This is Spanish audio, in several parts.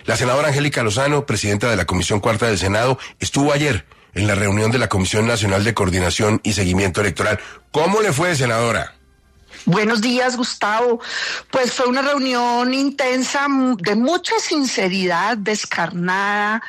La senadora Angélica Lozano, presidenta de la Comisión Cuarta del Senado, estuvo ayer en la reunión de la Comisión Nacional de Coordinación y Seguimiento Electoral. ¿Cómo le fue, senadora? Buenos días, Gustavo. Pues fue una reunión intensa, de mucha sinceridad, descarnada,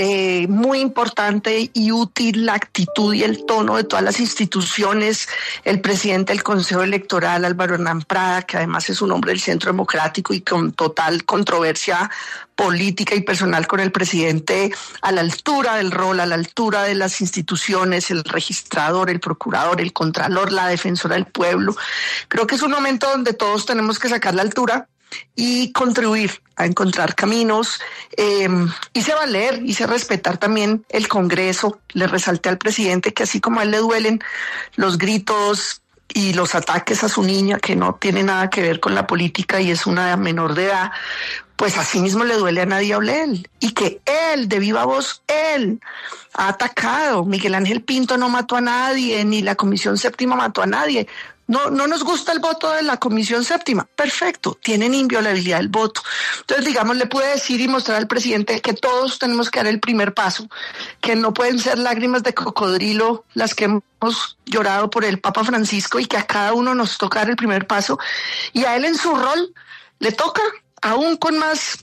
muy importante y útil la actitud y el tono de todas las instituciones. El presidente del Consejo Electoral, Álvaro Hernán Prada, que además es un hombre del Centro Democrático y con total controversia política y personal con el presidente, a la altura del rol, a la altura de las instituciones, el registrador, el procurador, el contralor, la defensora del pueblo. Creo que es un momento donde todos tenemos que sacar la altura y contribuir a encontrar caminos, hice valer, hice respetar también el Congreso. Le resalté al presidente que así como a él le duelen los gritos y los ataques a su niña, que no tiene nada que ver con la política y es una menor de edad, pues así mismo le duele a Nadia Ollel, y que él, de viva voz, él ha atacado. Miguel Ángel Pinto no mató a nadie, ni la Comisión Séptima mató a nadie. No nos gusta el voto de la Comisión Séptima. Perfecto, tienen inviolabilidad del voto. Entonces, digamos, le pude decir y mostrar al presidente que todos tenemos que dar el primer paso, que no pueden ser lágrimas de cocodrilo las que hemos llorado por el Papa Francisco y que a cada uno nos toca dar el primer paso. Y a él en su rol le toca, aún con más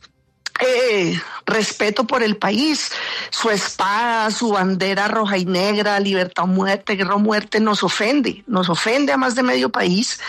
respeto por el país, su espada, su bandera roja y negra, libertad o muerte, guerra o muerte, nos ofende a más de medio país,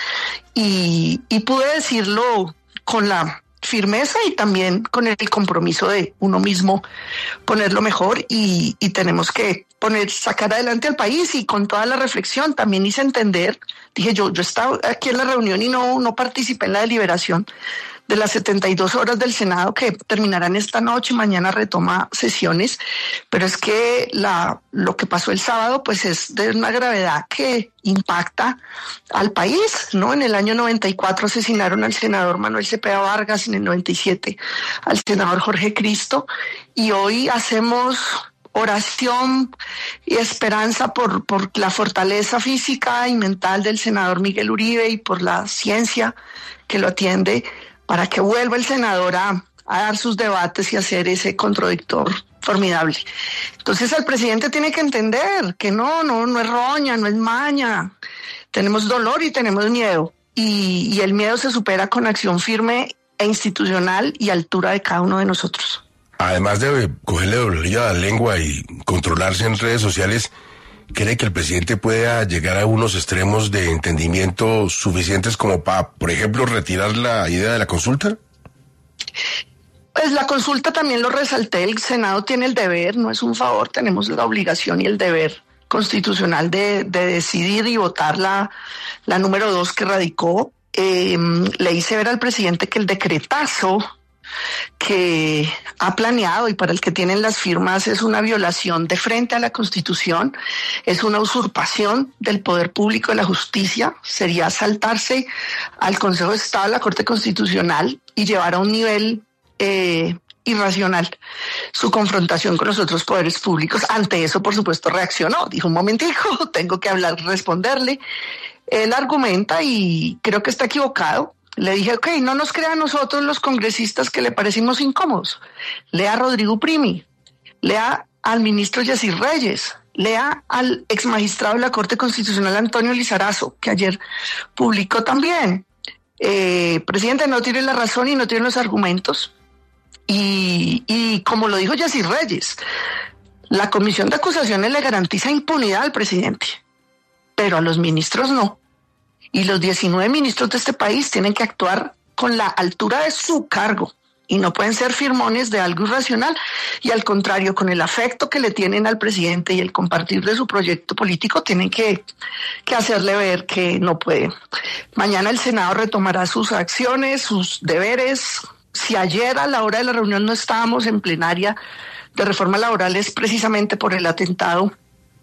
y pude decirlo con la firmeza y también con el compromiso de uno mismo ponerlo mejor, y tenemos que sacar adelante al país. Y con toda la reflexión también hice entender, dije yo estaba aquí en la reunión y no participé en la deliberación de las 72 horas del Senado que terminarán esta noche y mañana retoma sesiones, pero es que lo que pasó el sábado pues es de una gravedad que impacta al país, ¿no? En el año 94 asesinaron al senador Manuel Cepeda Vargas, en el 97 al senador Jorge Cristo, y hoy hacemos oración y esperanza por la fortaleza física y mental del senador Miguel Uribe y por la ciencia que lo atiende, para que vuelva el senador a dar sus debates y hacer ese contradictor formidable. Entonces el presidente tiene que entender que no es roña, no es maña. Tenemos dolor y tenemos miedo. Y el miedo se supera con acción firme e institucional y altura de cada uno de nosotros. Además de cogerle dolor a la lengua y controlarse en redes sociales, ¿cree que el presidente pueda llegar a unos extremos de entendimiento suficientes como para, por ejemplo, retirar la idea de la consulta? Pues la consulta también lo resalté, el Senado tiene el deber, no es un favor, tenemos la obligación y el deber constitucional de decidir y votar la número 2 que radicó. Le hice ver al presidente que el decretazo que ha planeado y para el que tienen las firmas es una violación de frente a la Constitución, es una usurpación del poder público, de la justicia, sería saltarse al Consejo de Estado, a la Corte Constitucional y llevar a un nivel irracional su confrontación con los otros poderes públicos. Ante eso, por supuesto, reaccionó, dijo un momentico, tengo que hablar, responderle. Él argumenta y creo que está equivocado. Le dije, ok, no nos crea a nosotros los congresistas que le parecimos incómodos. Lea a Rodrigo Primi, lea al ministro Yacir Reyes, lea al exmagistrado de la Corte Constitucional Antonio Lizarazo, que ayer publicó también. Presidente, no tiene la razón y no tiene los argumentos. Y como lo dijo Yacir Reyes, la comisión de acusaciones le garantiza impunidad al presidente, pero a los ministros no. Y los 19 ministros de este país tienen que actuar con la altura de su cargo y no pueden ser firmones de algo irracional, y al contrario, con el afecto que le tienen al presidente y el compartir de su proyecto político, tienen que hacerle ver que no puede. Mañana el Senado retomará sus acciones, sus deberes. Si ayer a la hora de la reunión no estábamos en plenaria de reforma laboral es precisamente por el atentado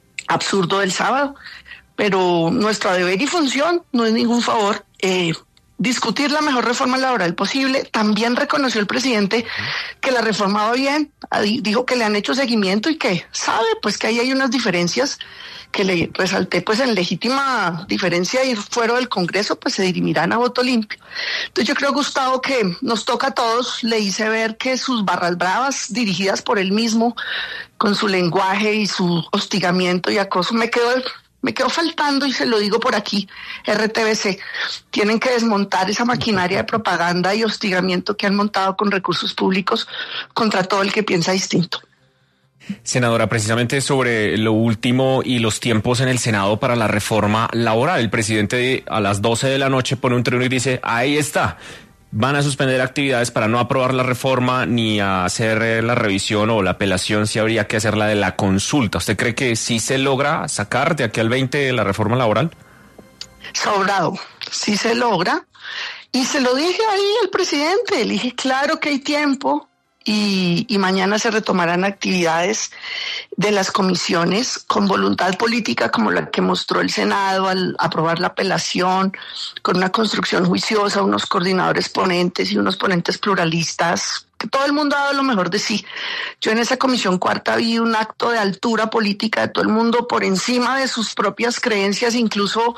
absurdo del sábado, pero nuestro deber y función no es ningún favor, discutir la mejor reforma laboral posible. También reconoció el presidente que la reforma va bien, dijo que le han hecho seguimiento y que sabe pues que ahí hay unas diferencias que le resalté, pues en legítima diferencia y fuera del Congreso pues se dirimirán a voto limpio. Entonces yo creo, Gustavo, que nos toca a todos. Le hice ver que sus barras bravas dirigidas por él mismo, con su lenguaje y su hostigamiento y acoso, me quedó faltando, y se lo digo por aquí, RTBC, tienen que desmontar esa maquinaria de propaganda y hostigamiento que han montado con recursos públicos contra todo el que piensa distinto. Senadora, precisamente sobre lo último y los tiempos en el Senado para la reforma laboral, el presidente a las 12 de la noche pone un trino y dice, ahí está, van a suspender actividades para no aprobar la reforma ni a hacer la revisión o la apelación, si habría que hacer la de la consulta. ¿Usted cree que sí se logra sacar de aquí al 20 la reforma laboral? Sobrado, sí se logra. Y se lo dije ahí al presidente, le dije, claro que hay tiempo. Y mañana se retomarán actividades de las comisiones con voluntad política como la que mostró el Senado al aprobar la apelación, con una construcción juiciosa, unos coordinadores ponentes y unos ponentes pluralistas, que todo el mundo ha dado lo mejor de sí. Yo en esa comisión cuarta vi un acto de altura política de todo el mundo por encima de sus propias creencias, incluso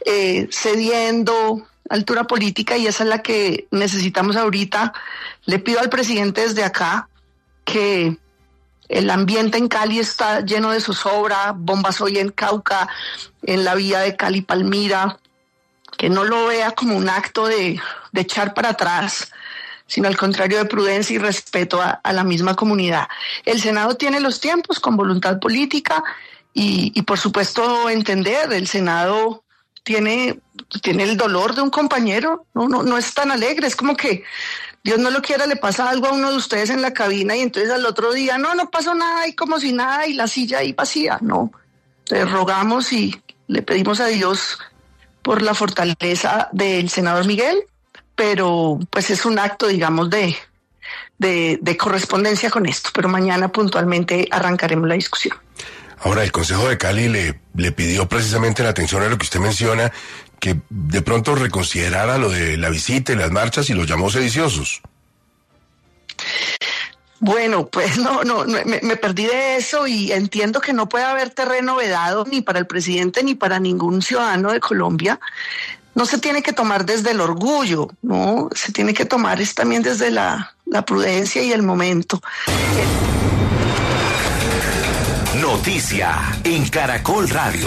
cediendo, altura política, y esa es la que necesitamos ahorita. Le pido al presidente desde acá que el ambiente en Cali está lleno de zozobra, bombas hoy en Cauca, en la vía de Cali-Palmira, que no lo vea como un acto de echar para atrás, sino al contrario, de prudencia y respeto a la misma comunidad. El Senado tiene los tiempos con voluntad política y por supuesto entender, el Senado tiene el dolor de un compañero, no es tan alegre, es como que Dios no lo quiera, le pasa algo a uno de ustedes en la cabina y entonces al otro día, no pasó nada y como si nada y la silla ahí vacía, no. Le rogamos y le pedimos a Dios por la fortaleza del senador Miguel, pero pues es un acto, digamos, de correspondencia con esto, pero mañana puntualmente arrancaremos la discusión. Ahora, el Consejo de Cali le pidió precisamente la atención a lo que usted menciona, que de pronto reconsiderara lo de la visita y las marchas y los llamó sediciosos. Bueno, pues me perdí de eso y entiendo que no puede haber terreno vedado ni para el presidente ni para ningún ciudadano de Colombia. No se tiene que tomar desde el orgullo, ¿no? Se tiene que tomar también desde la prudencia y el momento. Noticia en Caracol Radio.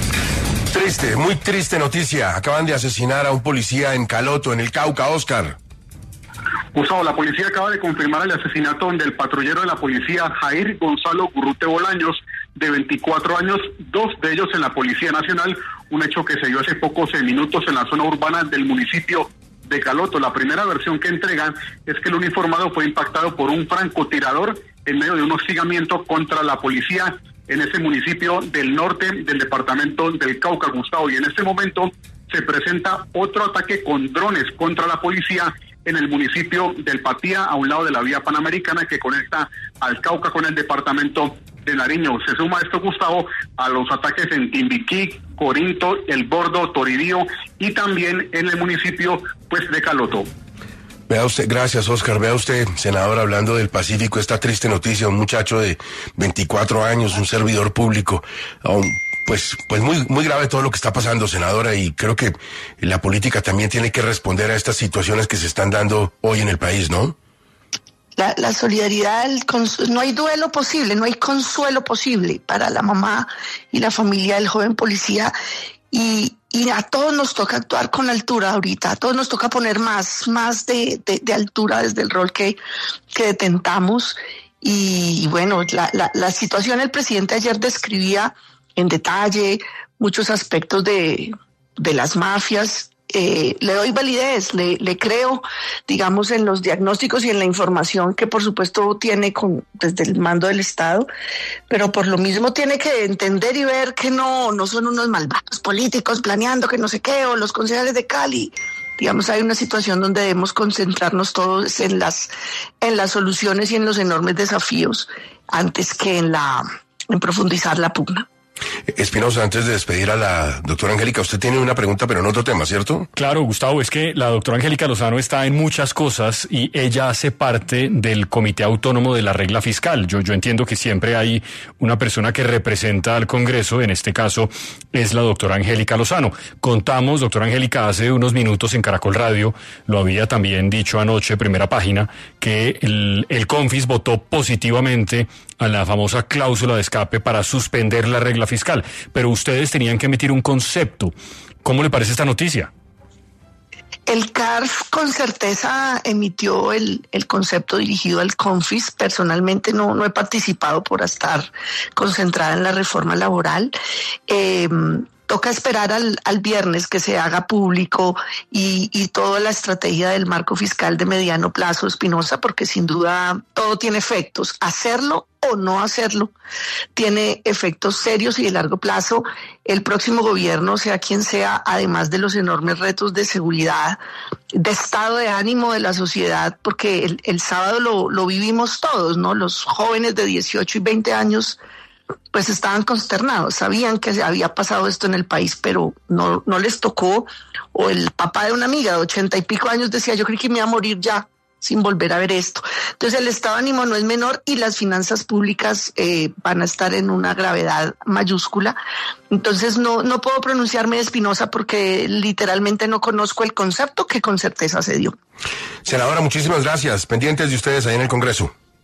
Triste, muy triste noticia. Acaban de asesinar a un policía en Caloto, en el Cauca, Oscar. Gustavo, la policía acaba de confirmar el asesinato del patrullero de la policía Jair Gonzalo Gurrute Bolaños, de 24 años, 2 de ellos en la Policía Nacional, un hecho que se dio hace pocos minutos en la zona urbana del municipio de Caloto. La primera versión que entregan es que el uniformado fue impactado por un francotirador en medio de un hostigamiento contra la policía en ese municipio del norte del departamento del Cauca, Gustavo. Y en este momento se presenta otro ataque con drones contra la policía en el municipio del Patía, a un lado de la vía panamericana que conecta al Cauca con el departamento de Nariño. Se suma esto, Gustavo, a los ataques en Timbiquí, Corinto, El Bordo, Toribío y también en el municipio pues de Caloto. Vea usted, gracias Oscar, vea usted, senador, hablando del Pacífico, esta triste noticia, un muchacho de 24 años, un servidor público, pues muy grave todo lo que está pasando, senadora, y creo que la política también tiene que responder a estas situaciones que se están dando hoy en el país, ¿no? La solidaridad, no hay duelo posible, no hay consuelo posible para la mamá y la familia del joven policía, y a todos nos toca actuar con altura ahorita, a todos nos toca poner más de altura desde el rol que detentamos. Y bueno, la situación, el presidente ayer describía en detalle muchos aspectos de las mafias. Le doy validez, le creo, digamos, en los diagnósticos y en la información que por supuesto tiene desde el mando del Estado, pero por lo mismo tiene que entender y ver que no son unos malvados políticos planeando que no sé qué, o los concejales de Cali. Digamos, hay una situación donde debemos concentrarnos todos en las soluciones y en los enormes desafíos antes que en profundizar la pugna. Espinosa, antes de despedir a la doctora Angélica, usted tiene una pregunta, pero en otro tema, ¿cierto? Claro, Gustavo, es que la doctora Angélica Lozano está en muchas cosas y ella hace parte del Comité Autónomo de la Regla Fiscal. Yo entiendo que siempre hay una persona que representa al Congreso, en este caso es la doctora Angélica Lozano. Contamos, doctora Angélica, hace unos minutos en Caracol Radio, lo había también dicho anoche, primera página, que el CONFIS votó positivamente a la famosa cláusula de escape para suspender la regla fiscal, pero ustedes tenían que emitir un concepto. ¿Cómo le parece esta noticia? El CARF con certeza emitió el concepto dirigido al CONFIS. Personalmente no he participado por estar concentrada en la reforma laboral. Toca esperar al viernes que se haga público y toda la estrategia del marco fiscal de mediano plazo, Espinosa, porque sin duda todo tiene efectos. Hacerlo o no hacerlo tiene efectos serios y de largo plazo. El próximo gobierno, sea quien sea, además de los enormes retos de seguridad, de estado de ánimo de la sociedad, porque el sábado lo vivimos todos, ¿no? Los jóvenes de 18 y 20 años pues estaban consternados, sabían que había pasado esto en el país, pero no les tocó. O el papá de una amiga de 80 y pico años decía, yo creí que me iba a morir ya sin volver a ver esto. Entonces el estado de ánimo no es menor y las finanzas públicas van a estar en una gravedad mayúscula. Entonces no puedo pronunciarme de Espinosa porque literalmente no conozco el concepto que con certeza se dio. Senadora, muchísimas gracias. Pendientes de ustedes ahí en el Congreso.